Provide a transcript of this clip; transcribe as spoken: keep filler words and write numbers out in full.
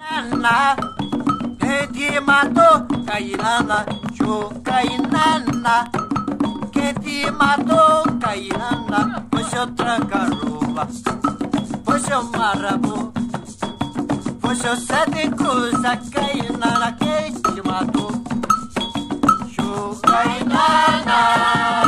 Nana, quem te matou, Cairana, Chucainana. Quem te matou, Cairana, foi seu tranca-rua, foi seu marabu, foi seu sete cruz, a Cairana, quem te matou, Chucainana.